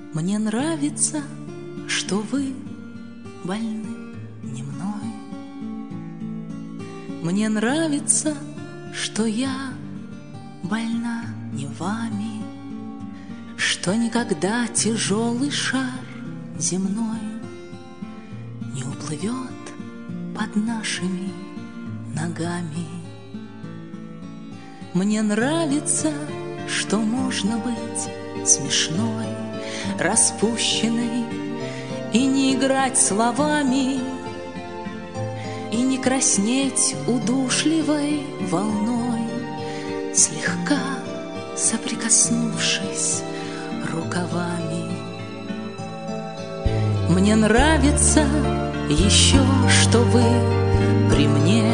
Мне нравится, что вы больны не мной. Мне нравится, что я больна не вами, что никогда тяжелый шар земной не уплывет под нашими ногами. Мне нравится, что можно быть смешной, распущенной и не играть словами, и не краснеть удушливой волной, слегка соприкоснувшись рукавами. Мне нравится еще, что вы при мне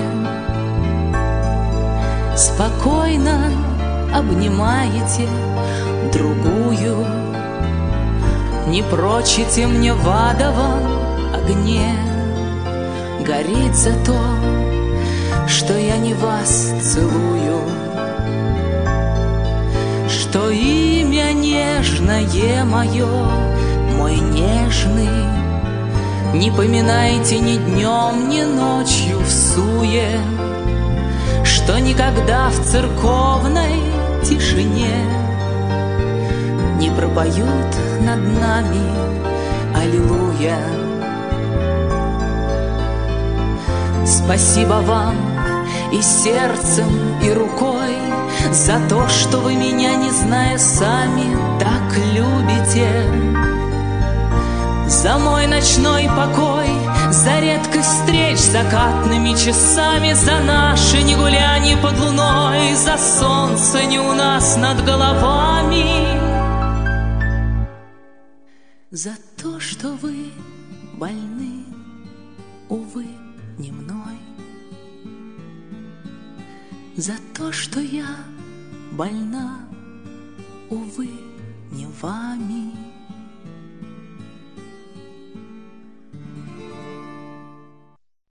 спокойно обнимаете другую, не прочите мне в адовом огне гореть за то, что я не вас целую, что имя нежное мое, мой нежный, не поминайте ни днем, ни ночью в суе, что никогда в церковной тишине не пропоют над нами аллилуйя. Спасибо вам и сердцем, и рукой за то, что вы меня, не зная сами, так любите, за мой ночной покой, за редкость встреч закатными часами, за наши не гуляния под луной, за солнце не у нас над головами, за то, что вы больны, увы, не мной, за то, что я больна, увы, не вами.